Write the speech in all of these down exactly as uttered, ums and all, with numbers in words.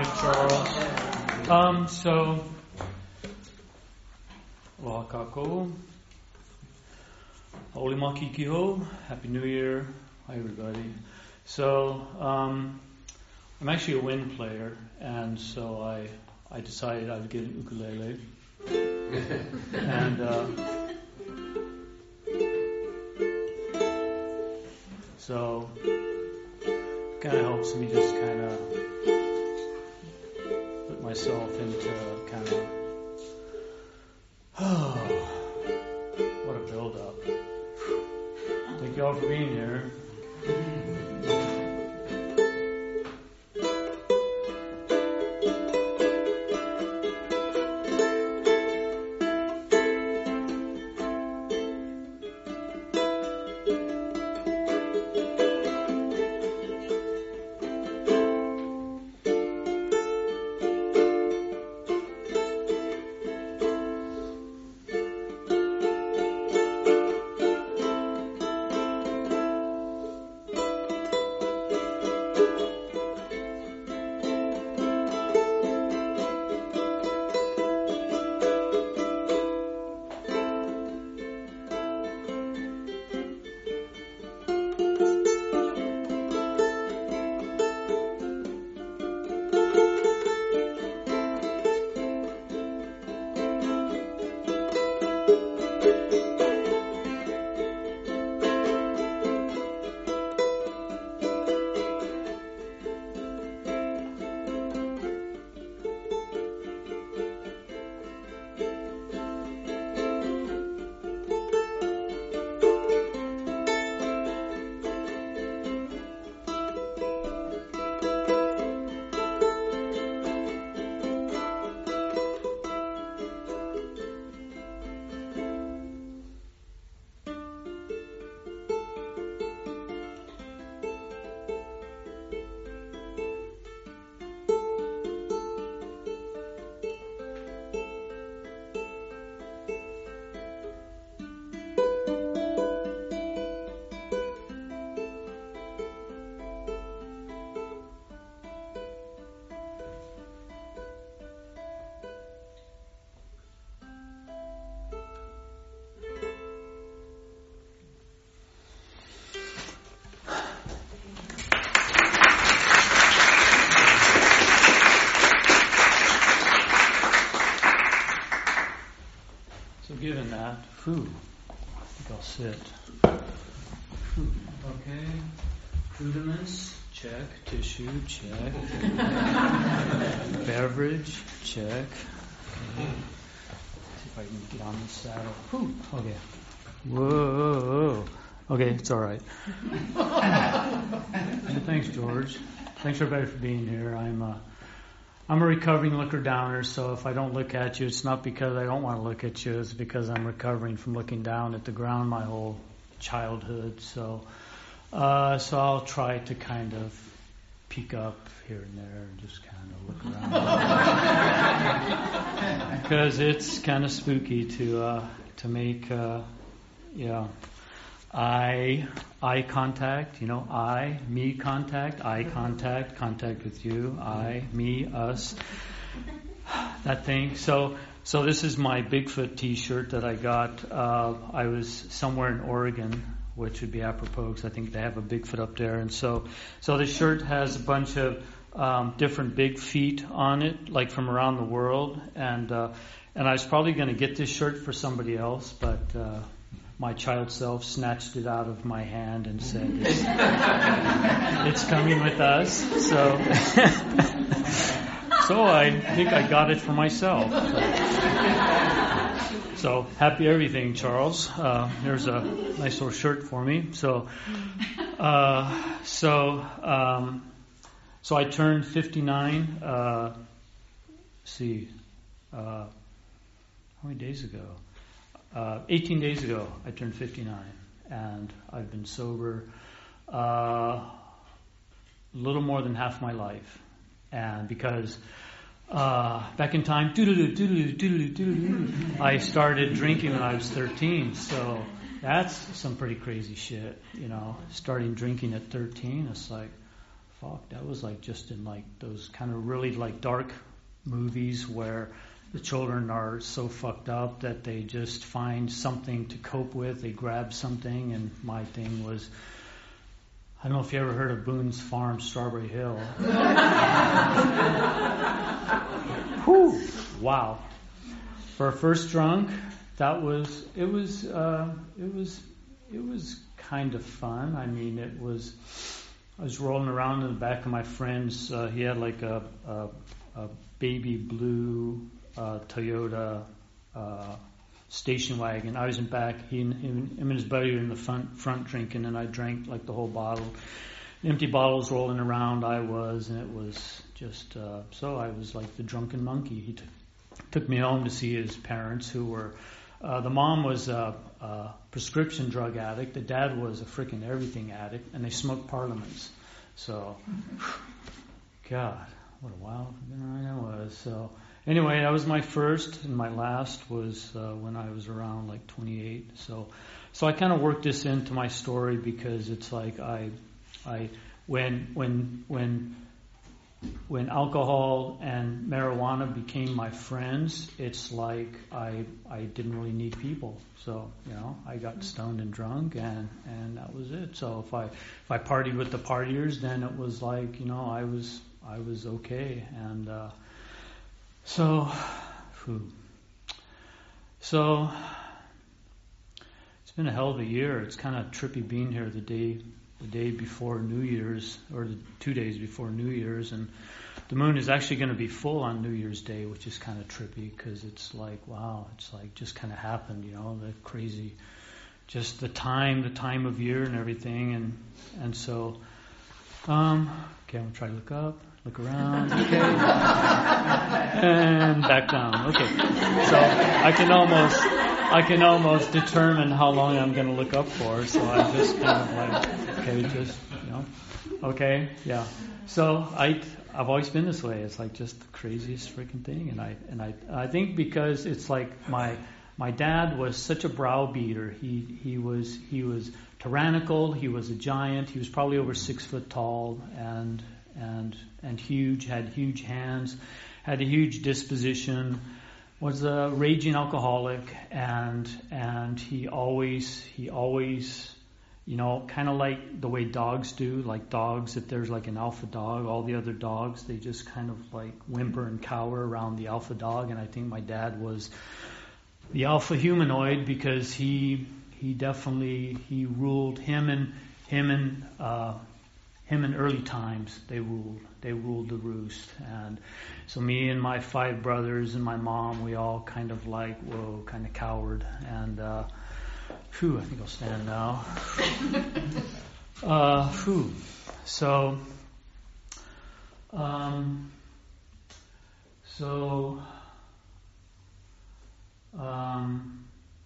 Charles. Um, so, Wakako, Oli Makikiho, Happy New Year, hi everybody. So, um, I'm actually a wind player, and so I I decided I would get an ukulele, and uh, so kind of helps me just kind of put myself into kind of, oh, what a build-up. Thank you all for being here. Given that, food, I think I'll sit. Food, okay. Rudiments, check. Tissue, check. Beverage, check. Okay. See if I can get on the saddle. Whew. Okay. Whoa. Okay, it's all right. Thanks, George. Thanks everybody for being here. I'm uh, I'm a recovering looker downer, so if I don't look at you, it's not because I don't want to look at you, it's because I'm recovering from looking down at the ground my whole childhood. So uh, so I'll try to kind of peek up here and there and just kind of look around. Because it's kind of spooky to uh, to make, uh, yeah, eye, eye contact, you know, I, me contact, eye contact, contact with you, I, me, us, that thing. So so this is my Bigfoot t-shirt that I got. Uh, I was somewhere in Oregon, which would be apropos because I think they have a Bigfoot up there. And so so this shirt has a bunch of um, different big feet on it, like from around the world. And, uh, and I was probably going to get this shirt for somebody else, but... Uh, my child self snatched it out of my hand and said, it's, it's coming with us. So so I think I got it for myself. So, so happy everything, Charles. Uh, there's a nice little shirt for me. So uh, so um, so I turned fifty-nine. Uh, let's see, uh, how many days ago? Uh, eighteen days ago, I turned fifty-nine, and I've been sober uh, a little more than half my life. And because uh, back in time, doo-doo-doo, doo-doo-doo, doo-doo-doo, doo-doo-doo, I started drinking when I was thirteen. So that's some pretty crazy shit, you know. Starting drinking at thirteen, it's like, fuck, that was like just in like those kind of really like dark movies where the children are so fucked up that they just find something to cope with. They grab something, and my thing was, I don't know if you ever heard of Boone's Farm, Strawberry Hill. Whew, wow. For a first drunk, that was, it was, uh, it was, it was kind of fun. I mean, it was, I was rolling around in the back of my friend's, uh, he had like a, a, a baby blue uh, Toyota uh, station wagon. I was in back, he and, him, him and his buddy were in the front, front drinking, and I drank like the whole bottle. Empty bottles rolling around, I was, and it was just, uh, so I was like the drunken monkey. He t- took me home to see his parents, who were, uh, the mom was a, a prescription drug addict, the dad was a freaking everything addict, and they smoked Parliaments. So, God, what a wild night it was. So, anyway, that was my first, and my last was uh, when I was around like twenty-eight. So, so I kind of worked this into my story because it's like I, I, when when when when alcohol and marijuana became my friends, it's like I I didn't really need people. So, you know, I got stoned and drunk, and, and that was it. So if I if I partied with the partiers, then it was like, you know, I was I was okay. And uh, so, whew. so it's been a hell of a year. It's kind of trippy being here the day the day before New Year's, or the two days before New Year's, and the moon is actually going to be full on New Year's Day, which is kind of trippy because it's like, wow, it's like just kind of happened, you know, the crazy, just the time, the time of year and everything, and and so, um, okay, I'm gonna try to look up, look around, okay, and back down, okay, so I can almost, I can almost determine how long I'm going to look up for, so I just kind of like, okay, just, you know, okay, yeah. So I, I've always been this way. It's like just the craziest freaking thing, and I, and I, I think because it's like my, my dad was such a browbeater. He, he was, he was tyrannical. He was a giant. He was probably over six foot tall, and, and, and huge. Had huge hands. Had a huge disposition. Was a raging alcoholic, and and he always he always, you know, kind of like the way dogs do. Like dogs, if there's like an alpha dog, all the other dogs, they just kind of like whimper and cower around the alpha dog. And I think my dad was the alpha humanoid because he he definitely he ruled him and him and uh, him in early times. They ruled they ruled the roost. And so me and my five brothers and my mom, we all kind of like, whoa, kind of cowered. And, uh, whew, I think I'll stand now. uh, whew. So, um, so, um,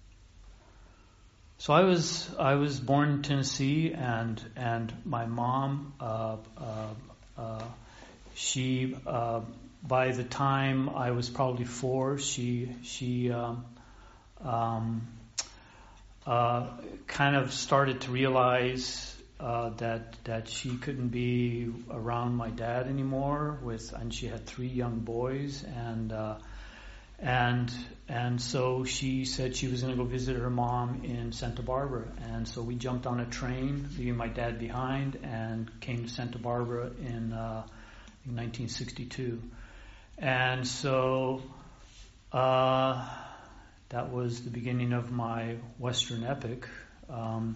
so I was, I was born in Tennessee, and, and my mom, uh, uh, uh, she, uh, by the time I was probably four, she she um, um, uh, kind of started to realize uh, that that she couldn't be around my dad anymore. With and she had three young boys, and uh, and and so she said she was going to go visit her mom in Santa Barbara. And so we jumped on a train, leaving my dad behind, and came to Santa Barbara in, uh, in nineteen sixty-two. And so uh, that was the beginning of my Western epic. Um,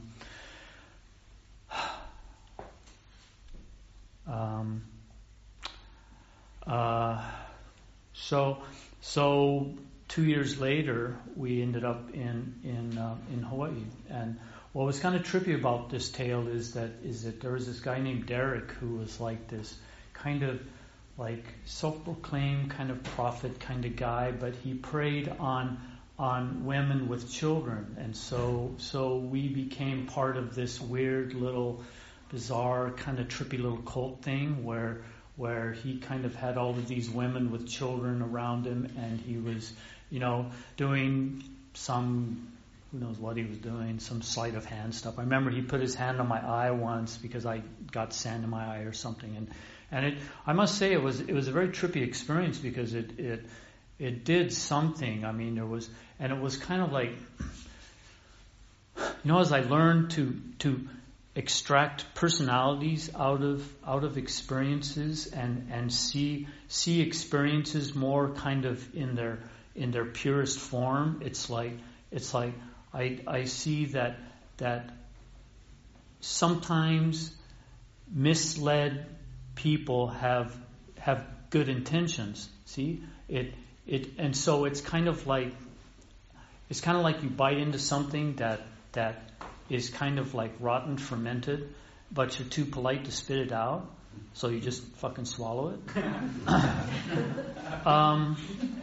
um, uh, so, so two years later, we ended up in in uh, in Hawaii. And what was kind of trippy about this tale is that is that there was this guy named Derek who was like this kind of like self-proclaimed kind of prophet kind of guy, but he preyed on on women with children, and so so we became part of this weird little bizarre kind of trippy little cult thing where where he kind of had all of these women with children around him, and he was, you know, doing some who knows what he was doing, some sleight of hand stuff. I remember he put his hand on my eye once because I got sand in my eye or something, and and it I must say it was it was a very trippy experience because it it it did something. I mean, there was, and it was kind of like, you know, as I learned to to extract personalities out of out of experiences and and see see experiences more kind of in their in their purest form. It's like it's like I I see that that sometimes misled people have have good intentions. See it it and so it's kind of like it's kind of like you bite into something that that is kind of like rotten fermented, but you're too polite to spit it out, so you just fucking swallow it. um,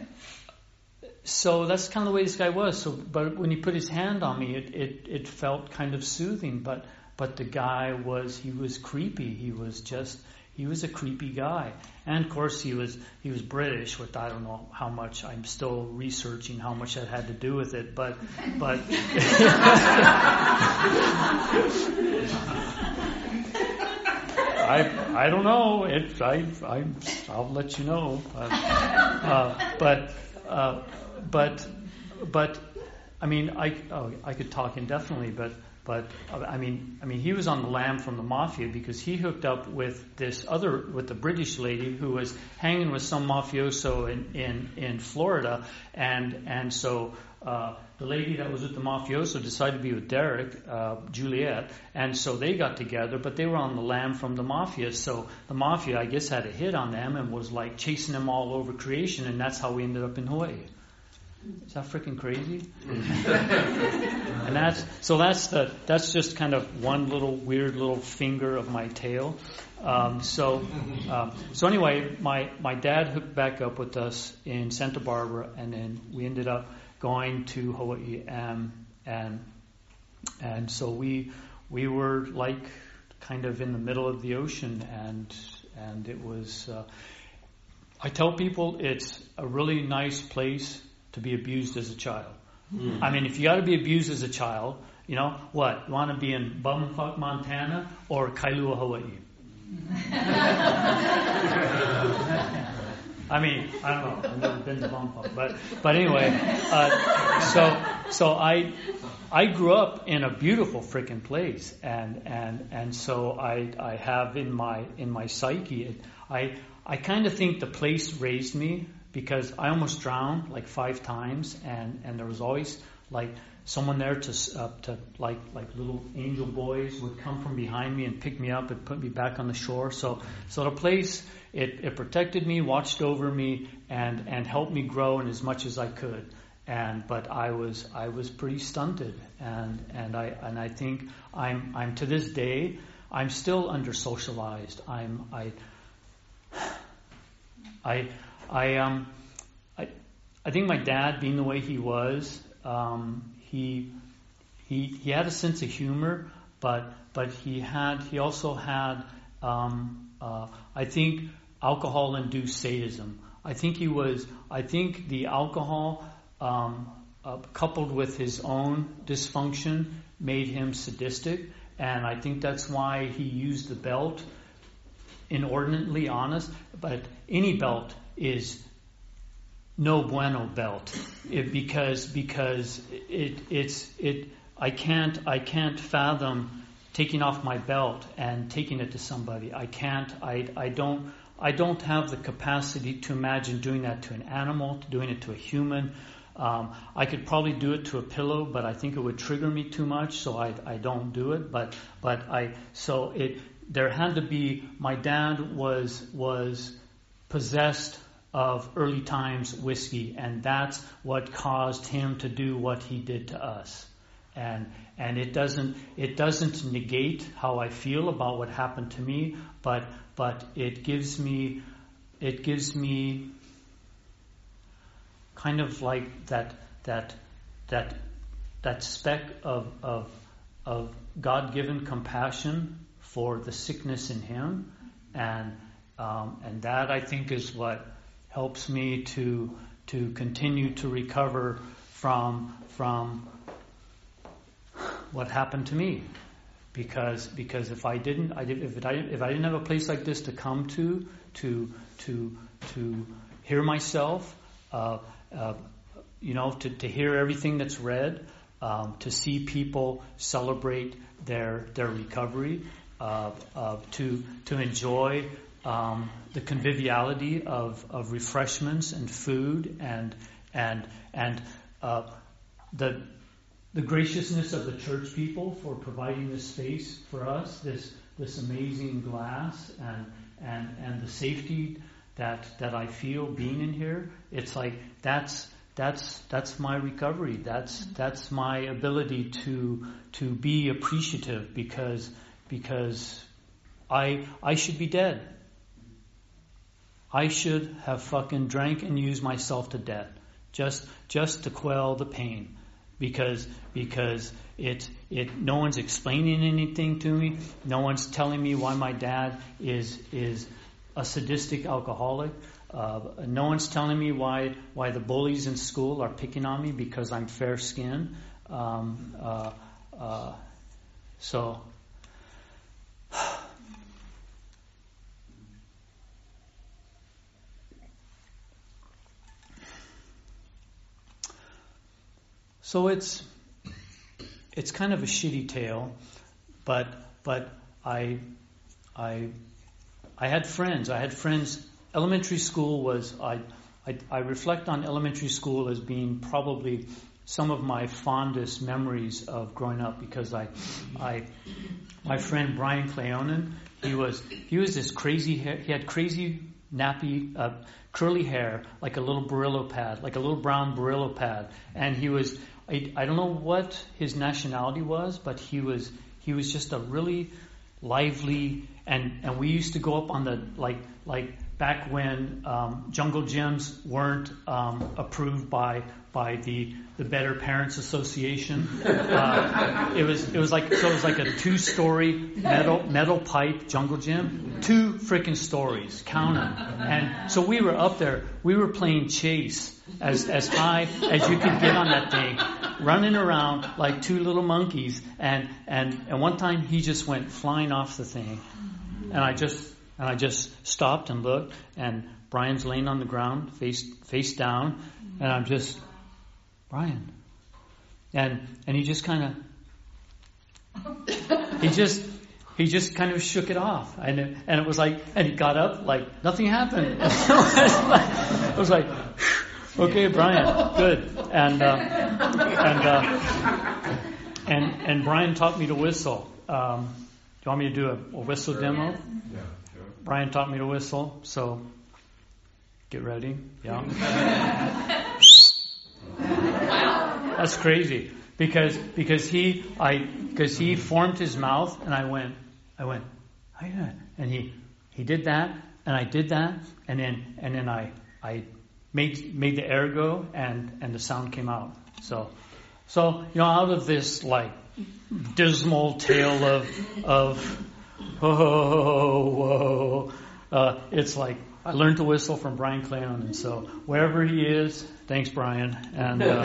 so that's kind of the way this guy was. So, but when he put his hand on me, it, it, it felt kind of soothing. But but the guy was he was creepy. He was just he was a creepy guy. And of course he was he was British, which I don't know how much. I'm still researching how much that had to do with it. But but I I don't know. It I I I'll let you know. Uh, uh, but uh, but but I mean I oh, I could talk indefinitely, but. But I mean, I mean, he was on the lam from the mafia because he hooked up with this other, with the British lady who was hanging with some mafioso in in, in Florida, and and so uh, the lady that was with the mafioso decided to be with Derek, uh, Juliet, and so they got together. But they were on the lam from the mafia, so the mafia, I guess, had a hit on them and was like chasing them all over creation, and that's how we ended up in Hawaii. Is that freaking crazy? And that's so that's the that's just kind of one little weird little finger of my tail. Um, so um, so anyway, my my dad hooked back up with us in Santa Barbara, and then we ended up going to Hawaii, and and and so we we were like kind of in the middle of the ocean, and and it was. Uh, I tell people it's a really nice place to be abused as a child. Mm. I mean, if you got to be abused as a child, you know, what? You want to be in bumfuck Montana or Kailua, Hawaii? I mean, I don't know. I've never been to bumfuck, but but anyway, uh, so so I I grew up in a beautiful freaking place, and and and so I I have in my in my psyche, it, I I kind of think the place raised me. Because I almost drowned like five times, and, and there was always like someone there to uh, to like like little angel boys would come from behind me and pick me up and put me back on the shore. So so the place it, it protected me, watched over me, and, and helped me grow in as much as I could. And but I was I was pretty stunted, and and I and I think I'm I'm to this day I'm still under socialized. I'm I I. I um, I, I think my dad, being the way he was, um, he he he had a sense of humor, but but he had he also had um, uh, I think alcohol-induced sadism. I think he was. I think the alcohol um, uh, coupled with his own dysfunction made him sadistic, and I think that's why he used the belt inordinately honest. But any belt is no bueno belt, it, because because it it's it I can't I can't fathom taking off my belt and taking it to somebody. I can't I I don't I don't have the capacity to imagine doing that to an animal, doing it to a human. Um, I could probably do it to a pillow, but I think it would trigger me too much, so I I don't do it. But but I so it there had to be my dad was was possessed of early times whiskey, and that's what caused him to do what he did to us. And and it doesn't it doesn't negate how I feel about what happened to me, but but it gives me it gives me kind of like that that that that speck of of of God-given compassion for the sickness in him, and um, and that I think is what helps me to to continue to recover from from what happened to me, because because if I didn't, I did, if I if I didn't have a place like this to come to to to to hear myself, uh, uh, you know, to, to hear everything that's read, um, to see people celebrate their their recovery, uh, uh, to to enjoy um, the conviviality of, of refreshments and food and and and uh, the the graciousness of the church people for providing this space for us, this this amazing glass and and and the safety that that I feel being in here. It's like that's that's that's my recovery. That's that's my ability to to be appreciative because because I I should be dead. I should have fucking drank and used myself to death just just to quell the pain. Because because it it no one's explaining anything to me. No one's telling me why my dad is is a sadistic alcoholic. Uh, no one's telling me why why the bullies in school are picking on me because I'm fair skinned. Um, uh, uh, so. So it's it's kind of a shitty tale, but but I I I had friends. I had friends. Elementary school was I I, I reflect on elementary school as being probably some of my fondest memories of growing up because I I my friend Brian Cleonan, he was he was this crazy hair, he had crazy nappy uh, curly hair like a little Brillo pad, like a little brown Brillo pad, and he was. I, I don't know what his nationality was, but he was he was just a really lively, and, and we used to go up on the, like like back when um, jungle gyms weren't um, approved by by the the Better Parents Association. Uh, it was it was like so it was like a two story metal metal pipe jungle gym, two freaking stories, count them. And so we were up there, we were playing chase as as high as you could get on that thing, running around like two little monkeys. And and and one time he just went flying off the thing, and I just and I just stopped and looked, and Brian's laying on the ground, face face down, and I'm just. Brian. And and he just kind of, he just, he just kind of shook it off. And it, and it was like, and he got up like nothing happened. I was like, okay, Brian, good. And, uh, and, uh, and, and Brian taught me to whistle. Um, do you want me to do a, a whistle demo? Yeah, sure. Brian taught me to whistle, so get ready. Yeah. That's crazy because because he I because he formed his mouth and I went I went oh yeah. And he he did that and I did that and then and then I I made made the air go and and the sound came out. So so you know, out of this like dismal tale of of whoa whoa uh, it's like I learned to whistle from Brian Cleon, and so wherever he is, thanks, Brian, and uh,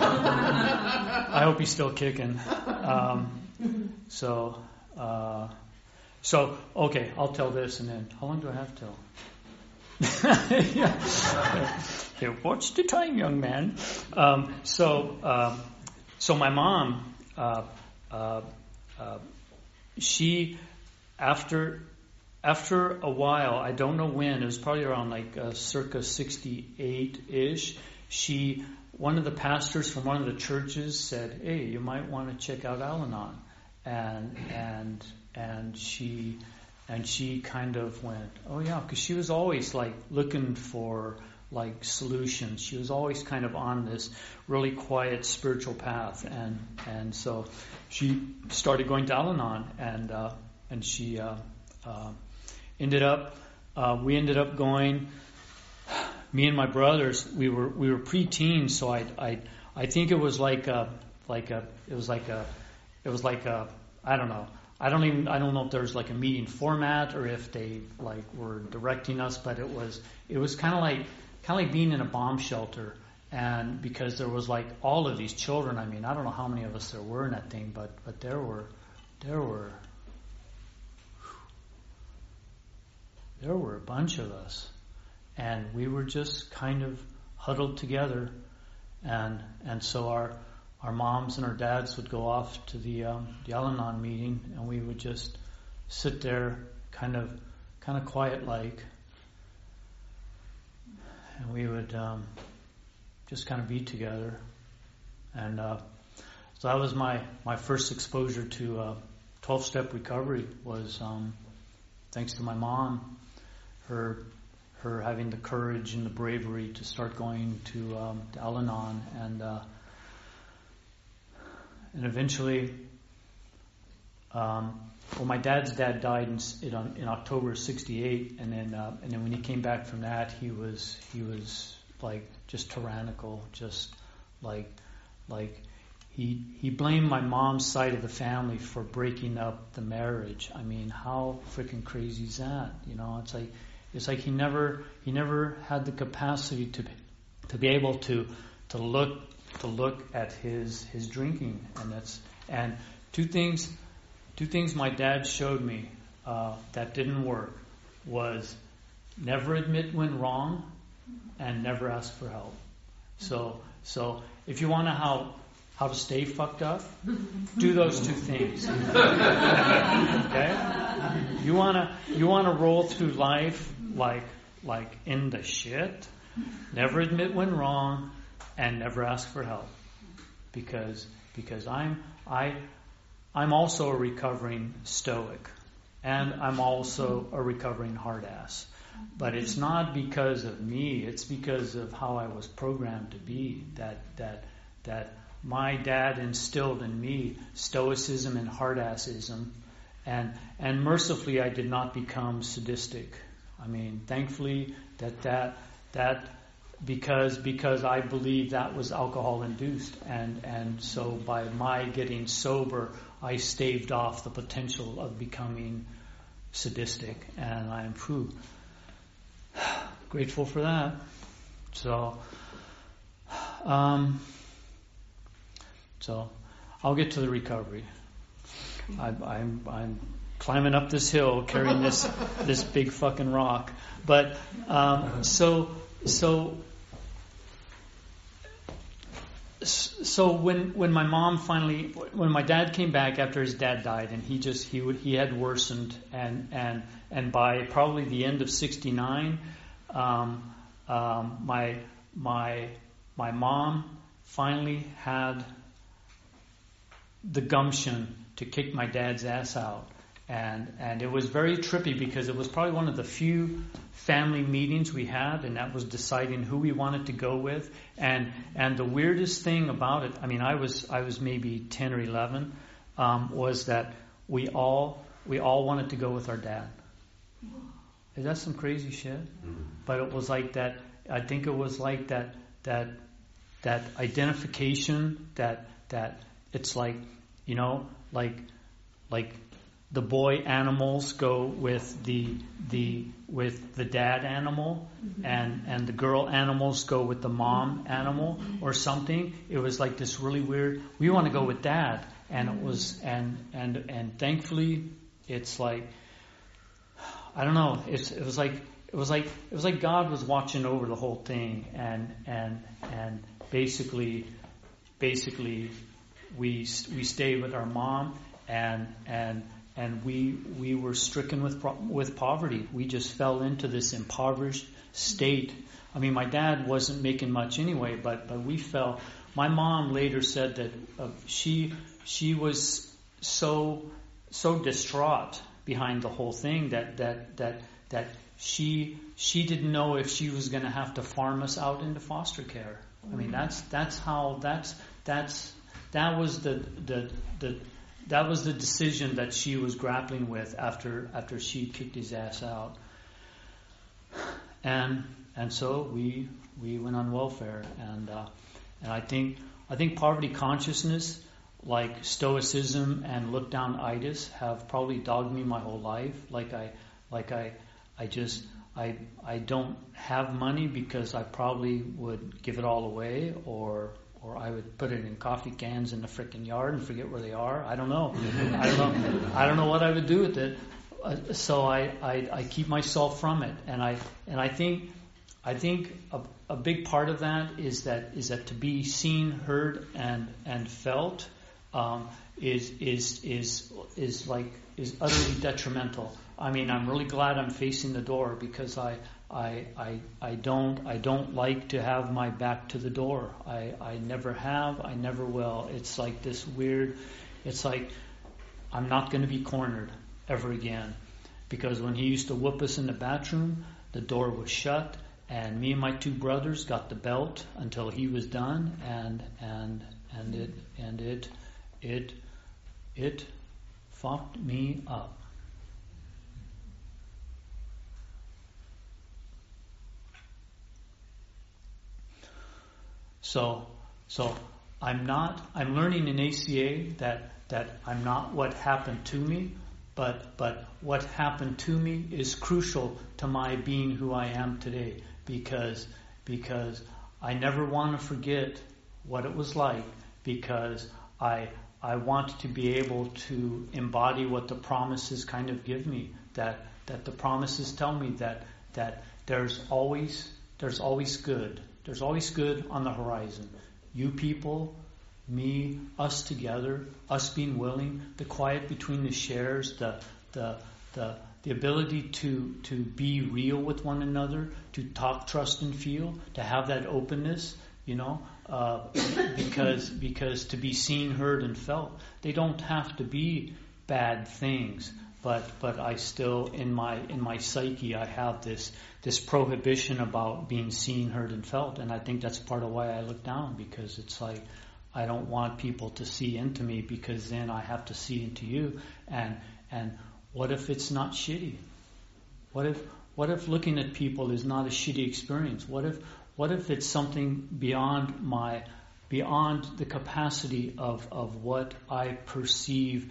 I hope he's still kicking. Um, so, uh, so okay, I'll tell this, and then how long do I have till? yeah. Okay, what's the time, young man? Um, so, um, so my mom, uh, uh, uh, she after. After a while, I don't know when, it was probably around like uh, circa sixty-eight-ish, she, one of the pastors from one of the churches said, hey, you might want to check out Al-Anon. And, and, and she, and she kind of went, oh yeah, because she was always like looking for like solutions. She was always kind of on this really quiet spiritual path. And, and so she started going to Al-Anon and, uh, and she, uh, uh, Ended up, uh, we ended up going. Me and my brothers, we were we were pre-teens, so I I I think it was like a like a it was like a it was like a I don't know I don't even I don't know if there was like a meeting format or if they like were directing us, but it was it was kind of like kind of like being in a bomb shelter, and because there was like all of these children. I mean, I don't know how many of us there were in that thing, but but there were there were there were a bunch of us, and we were just kind of huddled together, and and so our our moms and our dads would go off to the um, the Al-Anon meeting, and we would just sit there, kind of kind of quiet like, and we would um, just kind of be together, and uh, so that was my my first exposure to uh, twelve-step recovery. Was um, thanks to my mom, her. her having the courage and the bravery to start going to, um, to Al-Anon, and uh, and eventually, um, well, my dad's dad died in in, in October of sixty-eight, and then uh, and then when he came back from that, he was he was like just tyrannical, just like like he he blamed my mom's side of the family for breaking up the marriage. I mean, how freaking crazy is that? You know, it's like. It's like he never he never had the capacity to to be able to to look to look at his his drinking, and that's and two things two things my dad showed me uh, that didn't work was never admit when wrong and never ask for help. So so if you want to how how to stay fucked up, do those two things. Okay? You wanna you wanna roll through life like like in the shit, never admit when wrong, and never ask for help. Because because I'm I I'm also a recovering stoic, and I'm also a recovering hard ass. But it's not because of me, it's because of how I was programmed to be, that that that my dad instilled in me stoicism and hard-assism, and and mercifully I did not become sadistic. I mean, thankfully that that that because because I believe that was alcohol induced, and and so by my getting sober, I staved off the potential of becoming sadistic, and I am whew, grateful for that. So. Um, So, I'll get to the recovery. I, I'm, I'm climbing up this hill, carrying this this big fucking rock. But um, so so so when when my mom finally, when my dad came back after his dad died, and he just he would he had worsened, and and and by probably the end of sixty-nine, um, um, my my my mom finally had the gumption to kick my dad's ass out, and and it was very trippy because it was probably one of the few family meetings we had, and that was deciding who we wanted to go with. And and the weirdest thing about it, I mean, I was I was maybe ten or eleven, um, was that we all we all wanted to go with our dad. Is that some crazy shit? Mm-hmm. But it was like that. I think it was like that that that identification that that. It's like, you know, like like the boy animals go with the the with the dad animal, mm-hmm. and and the girl animals go with the mom animal or something. It was like this really weird. We want to go with dad, and it was and and and thankfully it's like, I don't know. It's it was like it was like it was like God was watching over the whole thing, and and and basically basically. We we stayed with our mom, and and and we we were stricken with with poverty. We just fell into this impoverished state. I mean, my dad wasn't making much anyway, but but we fell. My mom later said that uh, she she was so so distraught behind the whole thing that that that that she she didn't know if she was going to have to farm us out into foster care. I mean, that's that's how that's that's. That was the, the the that was the decision that she was grappling with after after she kicked his ass out, and and so we we went on welfare, and uh, and I think I think poverty consciousness, like stoicism and look down itis, have probably dogged me my whole life. Like I like I I just I I don't have money because I probably would give it all away, or or I would put it in coffee cans in the frickin' yard and forget where they are. I don't know. I don't know. I don't know what I would do with it. Uh, so I, I I keep myself from it, and I and I think I think a, a big part of that is that is that to be seen, heard, and and felt um, is is is is like is utterly detrimental. I mean, I'm really glad I'm facing the door because I, I, I, I don't, I don't like to have my back to the door. I, I never have. I never will. It's like this weird. It's like I'm not going to be cornered ever again, because when he used to whoop us in the bathroom, the door was shut, and me and my two brothers got the belt until he was done, and and and it and it it it fucked me up. So, so I'm not. I'm learning in A C A that that I'm not what happened to me, but but what happened to me is crucial to my being who I am today. Because because I never want to forget what it was like. Because I I want to be able to embody what the promises kind of give me. That that the promises tell me that that there's always there's always good. There's always good on the horizon. You people, me, us together, us being willing, the quiet between the shares, the the the the ability to to be real with one another, to talk, trust, and feel, to have that openness, you know, uh, because because to be seen, heard, and felt, they don't have to be bad things. But but I still in my in my psyche I have this this prohibition about being seen, heard, and felt, and I think that's part of why I look down, because it's like I don't want people to see into me, because then I have to see into you. And and what if it's not shitty? What if what if looking at people is not a shitty experience? What if what if it's something beyond my beyond the capacity of of what I perceive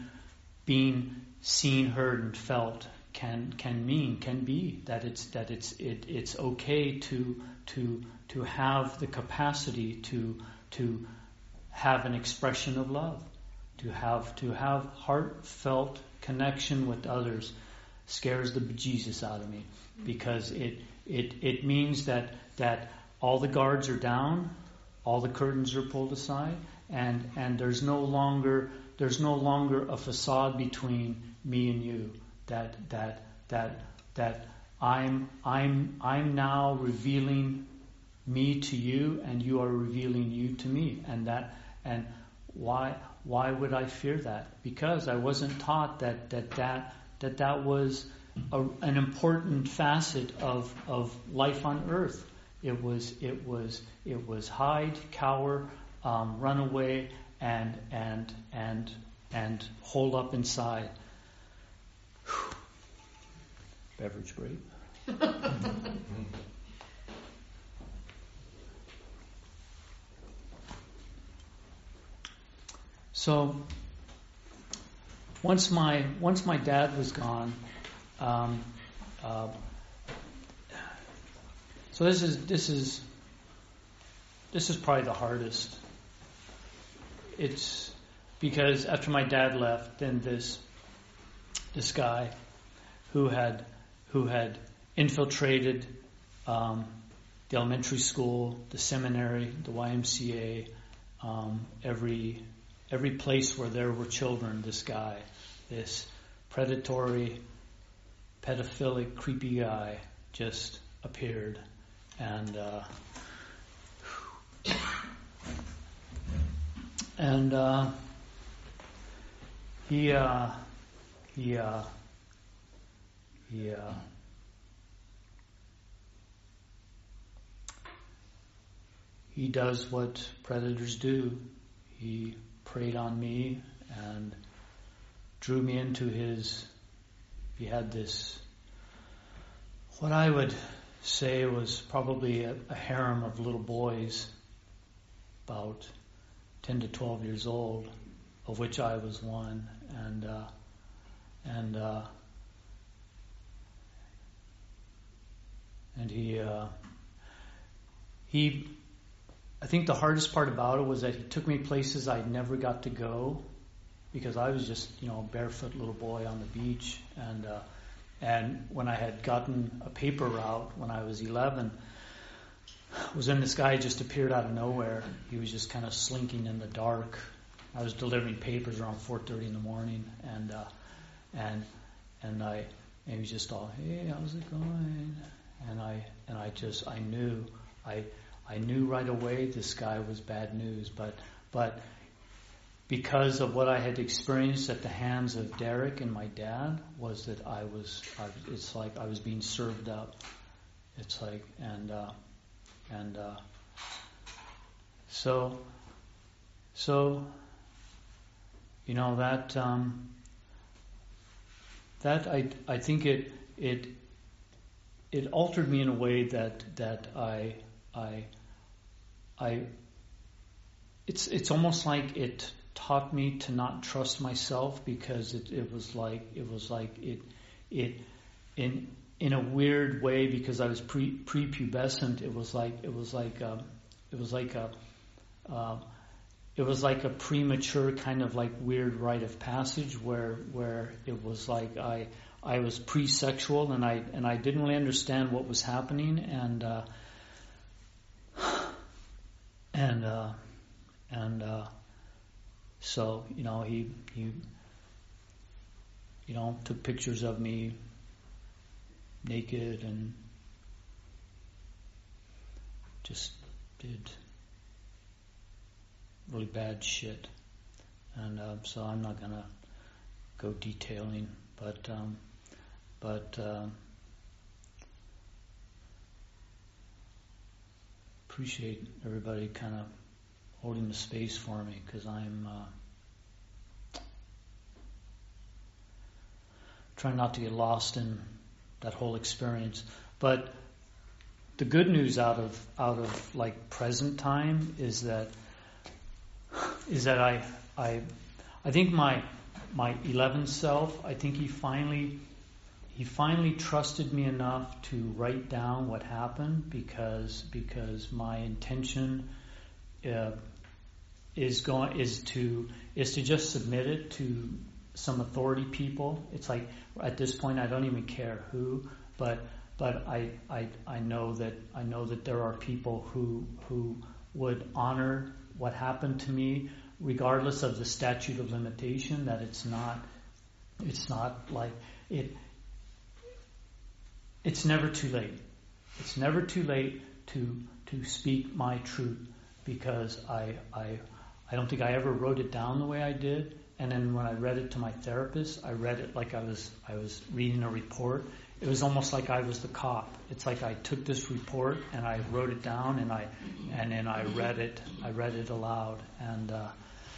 being seen, heard, and felt can can mean, can be, that it's that it's it, it's okay to to to have the capacity to to have an expression of love, to have to have heartfelt connection with others. Scares the bejesus out of me, because it it it means that that all the guards are down, all the curtains are pulled aside, and and there's no longer there's no longer a facade between me and you. That that that that I'm I'm I'm now revealing me to you, and you are revealing you to me. And that and why why would I fear that? Because I wasn't taught that that that that, that was a, an important facet of of life on earth. It was it was it was hide, cower, um, run away, and and and and hold up inside. Whew. Beverage break. So once my once my dad was gone, um, uh, so this is this is this is probably the hardest. It's because after my dad left, then this this guy who had who had infiltrated um, the elementary school, the seminary, the Y M C A, um, every every place where there were children. This guy, this predatory, pedophilic, creepy guy, just appeared, and uh, and uh, he uh, he uh, he. Uh, He does what predators do. He preyed on me and drew me into his, he had this, what I would say was probably a, a harem of little boys, about ten to twelve years old, of which I was one. And, uh, and, uh, and he uh, he. I think the hardest part about it was that he took me places I never got to go because I was just, you know, a barefoot little boy on the beach. And uh, and when I had gotten a paper route when I was eleven, was when this guy just appeared out of nowhere. He was just kind of slinking in the dark. I was delivering papers around four thirty in the morning, and uh, and and I and he was just all, hey, how's it going? And I and I just I knew I. I knew right away this guy was bad news, but but because of what I had experienced at the hands of Derek and my dad, was that I was, I, it's like I was being served up. It's like, and uh, and uh, so so you know that um, that I I think it it it altered me in a way that that I I. I, it's it's almost like it taught me to not trust myself because it, it was like it was like it it in in a weird way because I was pre prepubescent. It was like it was like a, it was like a uh, it was like a premature kind of like weird rite of passage where where it was like I I was pre-sexual and I and I didn't really understand what was happening and. Uh, And uh, and uh, so you know he he you know took pictures of me naked and just did really bad shit. And uh, so I'm not gonna go detailing, but um, but. Uh, appreciate everybody kind of holding the space for me because I'm uh, trying not to get lost in that whole experience. But the good news out of out of like present time is that is that I I I think my my eleven self, I think he finally He finally trusted me enough to write down what happened because because my intention uh, is going is to is to just submit it to some authority people. It's like at this point I don't even care who, but but I I, I know that I know that there are people who who would honor what happened to me regardless of the statute of limitation. That it's not it's not like it. It's never too late. It's never too late to to speak my truth because I I I don't think I ever wrote it down the way I did. And then when I read it to my therapist, I read it like I was I was reading a report. It was almost like I was the cop. It's like I took this report and I wrote it down and I and then I read it. I read it aloud and uh,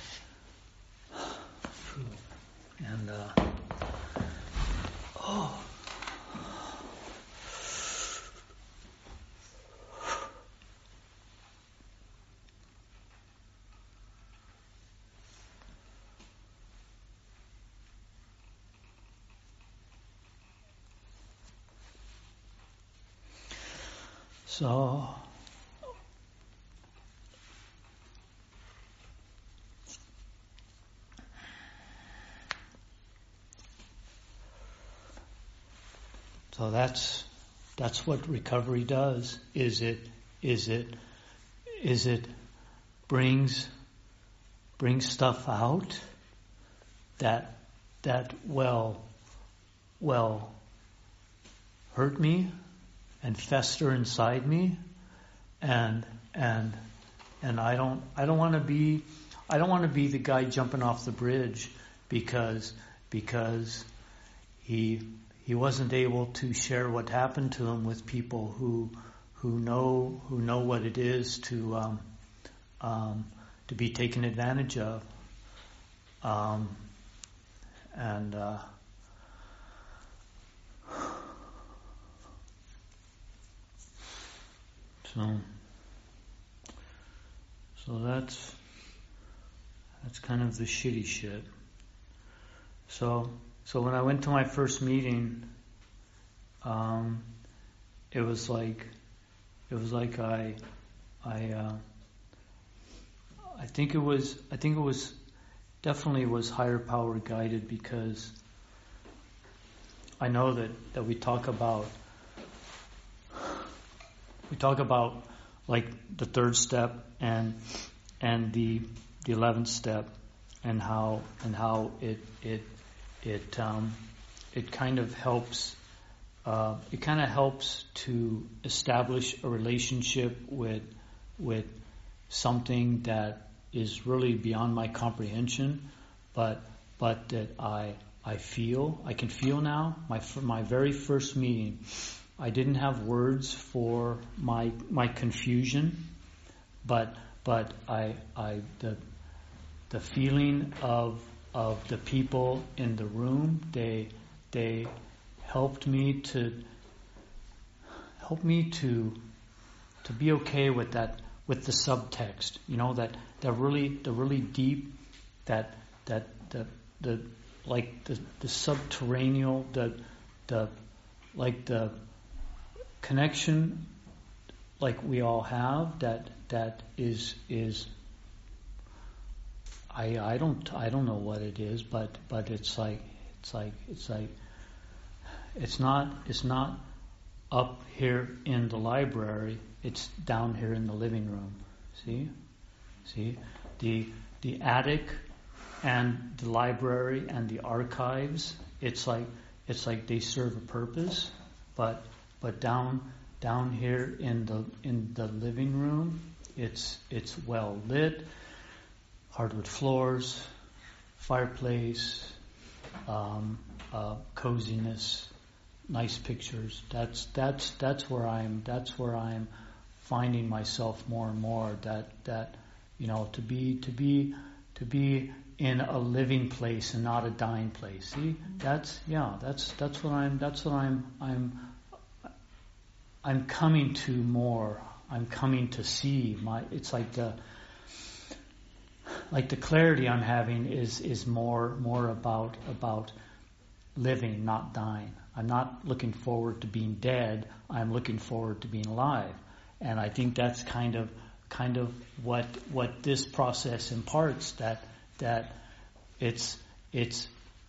and uh, oh. So, so that's that's what recovery does. Is it is it is it brings brings stuff out that that well well hurt me and fester inside me, and and and I don't I don't want to be I don't want to be the guy jumping off the bridge because because he he wasn't able to share what happened to him with people who who know who know what it is to um, um, to be taken advantage of, um, and. Uh, So, so that's that's kind of the shitty shit. So, so when I went to my first meeting, um, it was like, it was like I, I, uh, I think it was, I think it was, definitely was higher power guided, because I know that, that we talk about, we talk about like the third step and, and the, the eleventh step, and how, and how it, it, it, um, it kind of helps, uh, it kind of helps to establish a relationship with, with something that is really beyond my comprehension, but, but that I, I feel, I can feel now. My, my very first meeting, I didn't have words for my, my confusion, but, but I, I, the, the feeling of, of the people in the room, they, they helped me to, help me to, to be okay with that, with the subtext, you know, that, that really, the really deep, that, that, the, the, like the, the subterranean, the, the, like the connection, like we all have, that, that is, is, I, I don't, I don't know what it is, but, but it's like, it's like, it's like, it's not, it's not up here in the library, it's down here in the living room. See? See? The, the attic and the library and the archives, it's like, it's like they serve a purpose, but, but down, down here in the, in the living room, it's, it's well lit, hardwood floors, fireplace, um, uh, coziness, nice pictures. That's, that's, that's where I'm, that's where I'm finding myself more and more, that, that, you know, to be, to be, to be in a living place and not a dying place. See, that's, yeah, that's, that's what I'm, that's what I'm, I'm, I'm coming to more. I'm coming to see my, it's like the, like the clarity I'm having is, is more, more about, about living, not dying. I'm not looking forward to being dead. I'm looking forward to being alive. And I think that's kind of, kind of what, what this process imparts, that, that it's, it's,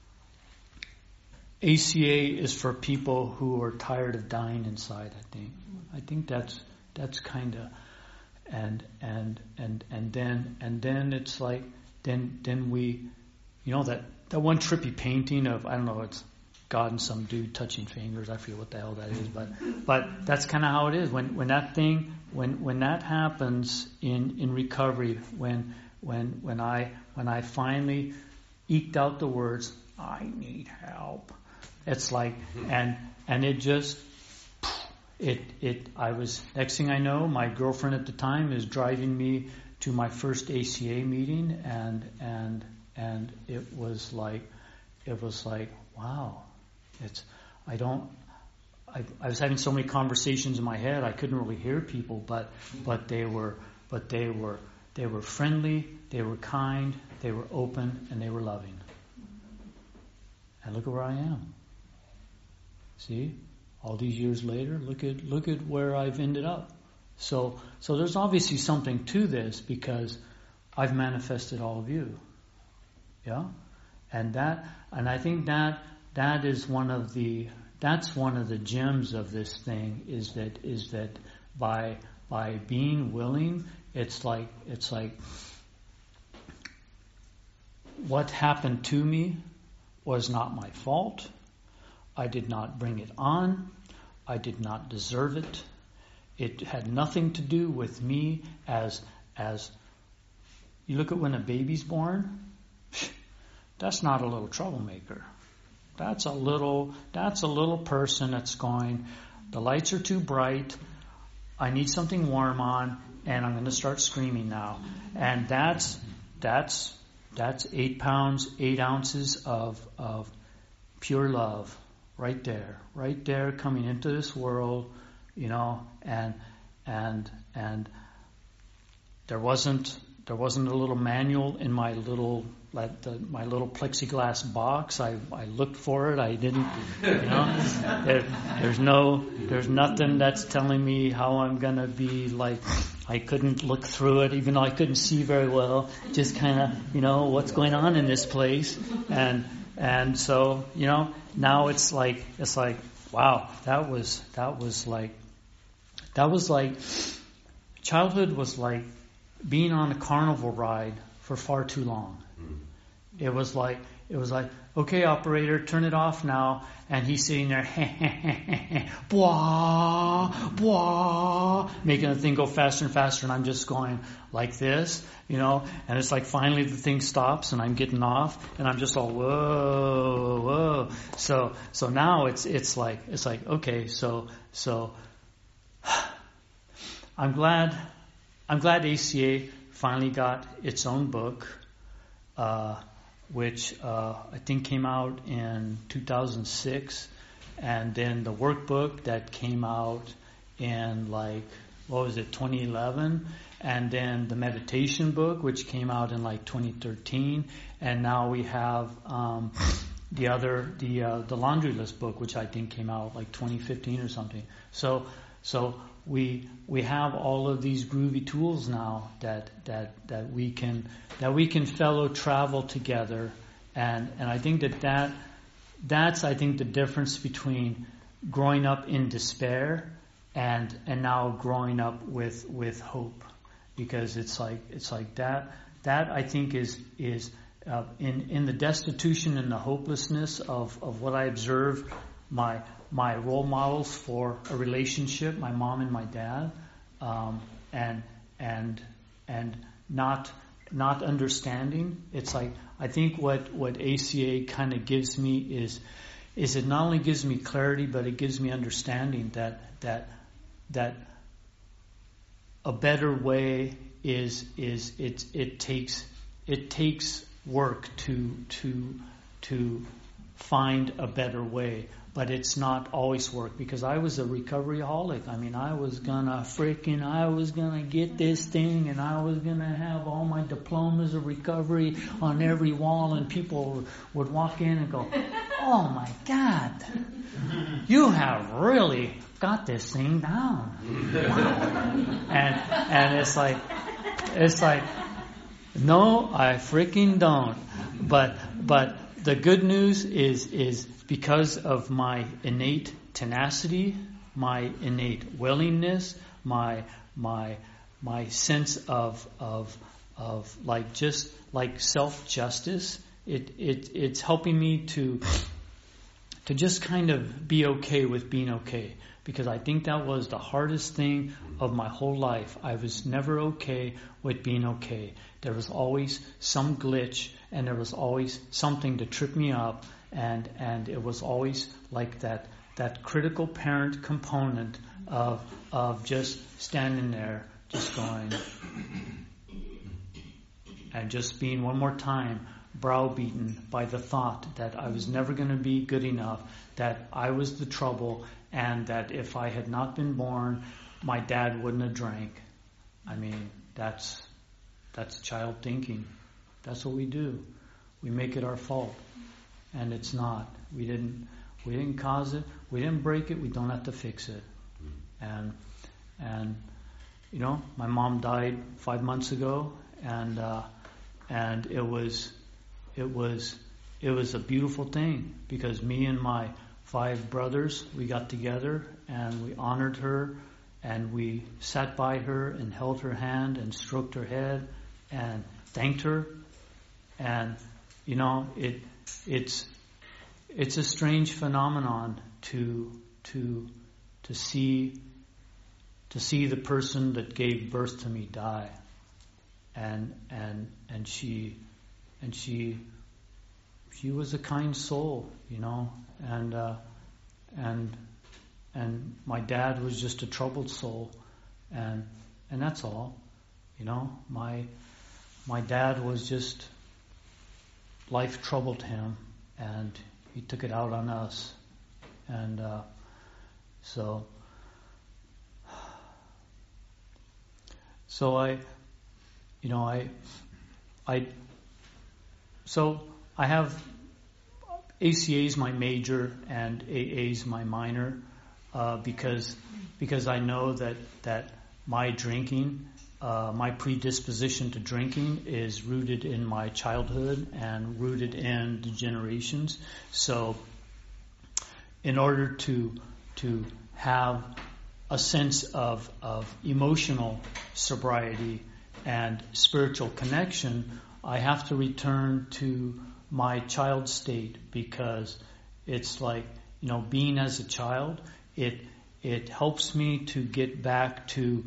A C A is for people who are tired of dying inside, I think. I think that's, that's kind of, and, and, and, and then, and then it's like, then, then we, you know, that, that one trippy painting of, I don't know, it's God and some dude touching fingers. I forget what the hell that is, but, but that's kind of how it is. When, when that thing, when, when that happens in, in recovery, when, when, when I, when I finally eked out the words, I need help. It's like, and, and it just, it, it, I was, next thing I know, my girlfriend at the time is driving me to my first A C A meeting, and, and, and it was like, it was like, wow, it's, I don't, I, I was having so many conversations in my head, I couldn't really hear people, but, but they were, but they were, they were friendly, they were kind, they were open, and they were loving. And look at where I am. See? All these years later, look at look at where I've ended up. So so there's obviously something to this, because I've manifested all of you. Yeah? And that and I think that that is one of the that's one of the gems of this thing, is that is that by by being willing, it's like it's like what happened to me was not my fault. I did not bring it on. I did not deserve it. It had nothing to do with me as, as, you look at when a baby's born, that's not a little troublemaker. That's a little, that's a little person that's going, the lights are too bright, I need something warm on, and I'm going to start screaming now. And that's, that's, that's eight pounds, eight ounces of, of pure love. Right there, right there, coming into this world, you know, and and and there wasn't there wasn't a little manual in my little like the, my little plexiglass box. I I looked for it. I didn't, you know. There, there's no there's nothing that's telling me how I'm gonna be like. I couldn't look through it, even though I couldn't see very well. Just kind of, you know, what's going on in this place, and and so, you know, now it's like it's like wow, that was that was like that was like childhood was like being on a carnival ride for far too long. It was like it was like okay, operator, turn it off now. And he's sitting there, blah, blah, making the thing go faster and faster. And I'm just going like this, you know. And it's like finally the thing stops and I'm getting off. And I'm just all, whoa, whoa. So so now it's it's like, it's like, okay, so, so I'm glad, I'm glad A C A finally got its own book. Uh which uh, I think came out in two thousand six, and then the workbook that came out in like, what was it, twenty eleven, and then the meditation book, which came out in like twenty thirteen, and now we have um, the other, the uh, the laundry list book, which I think came out like twenty fifteen or something. So, so we we have all of these groovy tools now that that that we can that we can fellow travel together, and and I think that that that's I think the difference between growing up in despair and and now growing up with with hope, because it's like it's like that that I think is is uh, in in the destitution and the hopelessness of of what I observe my my role models for a relationship, my mom and my dad, um, and and and not not understanding. It's like I think what, what A C A kind of gives me is is it not only gives me clarity, but it gives me understanding that that that a better way is is it it takes it takes work to to to find a better way. But it's not always work, because I was a recoveryaholic. I mean, I was gonna freaking, I was gonna get this thing, and I was gonna have all my diplomas of recovery on every wall, and people would walk in and go, "Oh my God, you have really got this thing down." Wow. And and it's like, it's like, no, I freaking don't. But but the good news is is. Because of my innate tenacity, my innate willingness, my my my sense of of of like just like self-justice, it it it's helping me to to just kind of be okay with being okay. Because I think that was the hardest thing of my whole life. I was never okay with being okay. There was always some glitch, and there was always something to trip me up. And and it was always like that that critical parent component of of just standing there, just going, and just being one more time browbeaten by the thought that I was never going to be good enough, that I was the trouble, and that if I had not been born, my dad wouldn't have drank. I mean, that's that's child thinking. That's what we do. We make it our fault. And it's not. We didn't. We didn't cause it. We didn't break it. We don't have to fix it. And and you know, my mom died five months ago, and uh, and it was it was it was a beautiful thing, because me and my five brothers, we got together and we honored her, and we sat by her and held her hand and stroked her head and thanked her. And you know, it. It's it's a strange phenomenon to to to see to see the person that gave birth to me die, and and and she and she she was a kind soul, you know, and uh, and and my dad was just a troubled soul, and and that's all, you know. My my dad was just. Life troubled him, and he took it out on us. And uh, so, so I, you know, I, I, so I have A C A is my major and A A is my minor, uh, because because I know that that my drinking, uh, my predisposition to drinking is rooted in my childhood and rooted in the generations. So, in order to to have a sense of of emotional sobriety and spiritual connection, I have to return to my child state, because it's like, you know, being as a child, it it helps me to get back to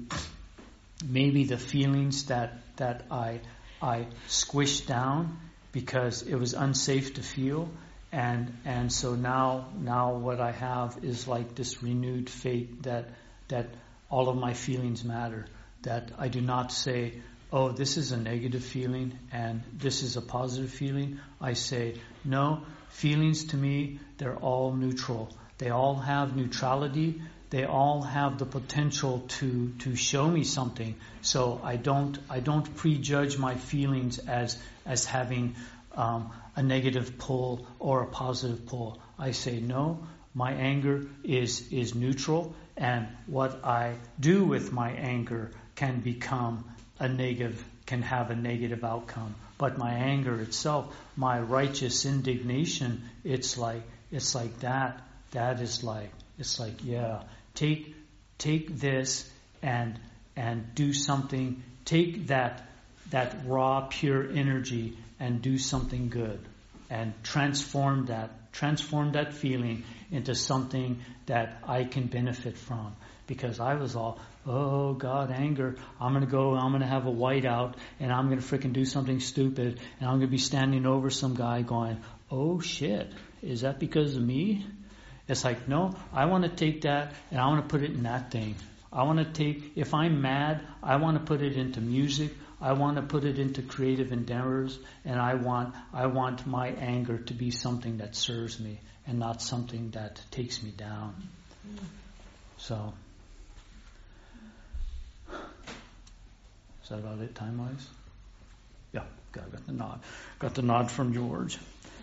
maybe the feelings that that I I squished down because it was unsafe to feel, and and so now now what I have is like this renewed faith that that all of my feelings matter, that I do not say, oh, this is a negative feeling and this is a positive feeling. I say, no, feelings to me, they're all neutral. They all have neutrality. They all have the potential to, to show me something. So I don't I don't prejudge my feelings as as having um, a negative pull or a positive pull. I say, no, my anger is is neutral, and what I do with my anger can become a negative, can have a negative outcome. But my anger itself, my righteous indignation, it's like it's like that. That is like it's like yeah. Take take this and and do something. Take that that raw, pure energy and do something good, and transform that transform that feeling into something that I can benefit from. Because I was all, oh God, anger, I'm going to go, I'm going to have a whiteout, and I'm going to freaking do something stupid, and I'm going to be standing over some guy going, oh shit, is that because of me? It's like, no, I want to take that and I want to put it in that thing. I want to take, if I'm mad, I want to put it into music. I want to put it into creative endeavors, and I want I want my anger to be something that serves me and not something that takes me down. So, is that about it, time-wise? Yeah, got, got the nod. Got the nod from George.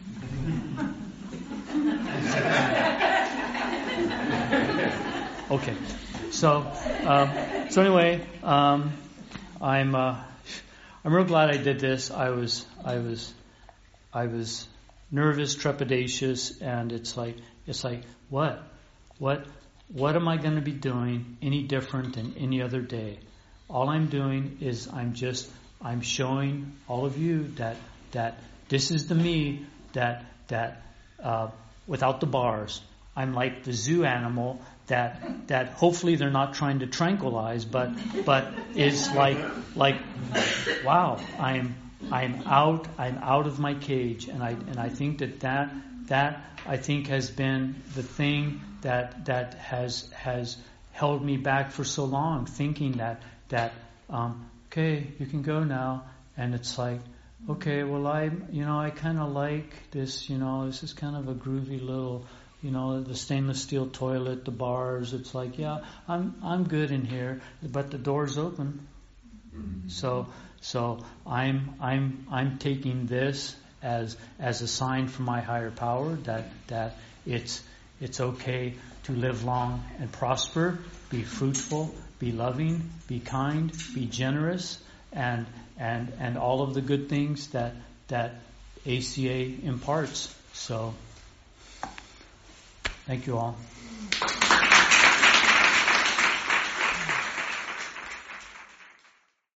Okay, so um, so anyway, um, I'm uh, I'm real glad I did this. I was I was I was nervous, trepidatious, and it's like it's like what what what am I going to be doing any different than any other day? All I'm doing is I'm just I'm showing all of you that that this is the me that that uh, without the bars. I'm like the zoo animal that that hopefully they're not trying to tranquilize, but but is like like wow, I'm I'm out I'm out of my cage, and I and I think that that that I think has been the thing that that has has held me back for so long, thinking that that um, okay, you can go now, and it's like, okay, well I you know I kind of like this, you know this is kind of a groovy little. You know, the stainless steel toilet, the bars, it's like, yeah, I'm I'm good in here, but the door's open. So so I'm I'm I'm taking this as as a sign from my higher power that that it's it's okay to live long and prosper, be fruitful, be loving, be kind, be generous, and and and all of the good things that that A C A imparts. So thank you all.